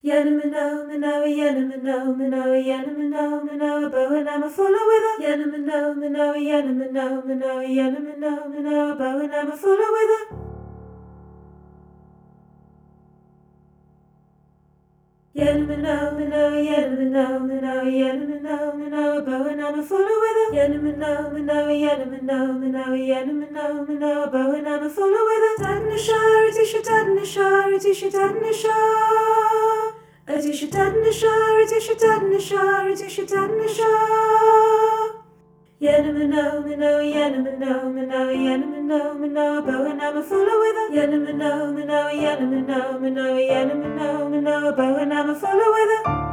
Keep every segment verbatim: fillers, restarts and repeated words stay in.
Yanamano, Mano, Yanamano, Mano, Yanamano, Mano, bow and I'm a fuller with a Yanamano, Mano, Yanamano, Mano, Yanamano, Mano, bow and I'm a fuller with a Yanamano, Mano, Yanamano, Mano, Yanamano, Mano, bow and I'm a fuller with a Yanamano, Mano, Yanamano, Mano, Yanamano, Mano, bow and I'm a fuller with a Tadnashar, Tisha Tadnashar, Tisha Tadnashar. Atisha Tadnashar, Atisha Tadnashar, Atisha Tadnashar. Yanamano, Mano, Yanamano, Mano, Yanamano, Mano, bow and I'm a fuller with a Yanamano, Mano, Yanamano, Mano, Yanamano, Mano, bow and I'm a fuller with a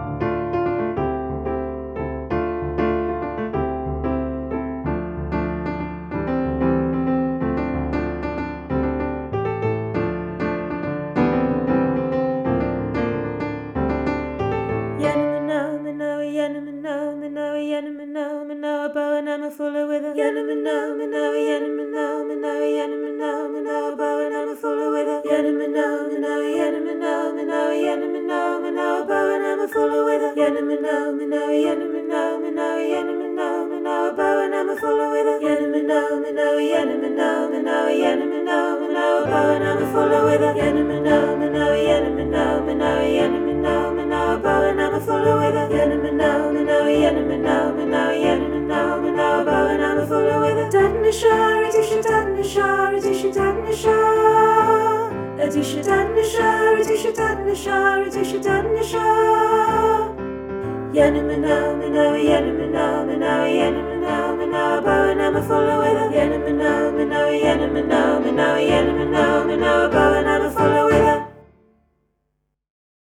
Yanamano, Mano, Yanamano, Mano, Yanamano, Mano, bow and I'm a fuller with a Yanamano, Mano, Yanamano, Mano, Yanamano, Mano, bow and I'm a fuller with a Yanamano, Mano, Yanamano, Mano, Yanamano, Mano, bow and I'm a fuller with a Yanamano, Mano, Yanamano, Mano, Yanamano, Mano, bow and I'm a fuller with a Yanamano, Mano, Yanamano, Mano, Yanamano, Mano, bow and I'm a fuller with a Yanamano, Mano, Yanamano, Mano, Yanamano, Mano, bow and I'm a fuller with a Yanamano, Mano, Yanamano, Mano, Yanamano, Mano, bow and I'm a fuller with a Tadnashar, Atisha Tadnashar, Atisha Tadnashar. Atisha Tadnashar, Atisha Tadnashar, Atisha Tadnashar. Yanamano, Mano, Yanamano, Mano, Yanamano, Mano, bow and I'm a fuller with a Yanamano, Mano, Yanamano, Mano, Yanamano, Mano, bow and I'm a fuller with a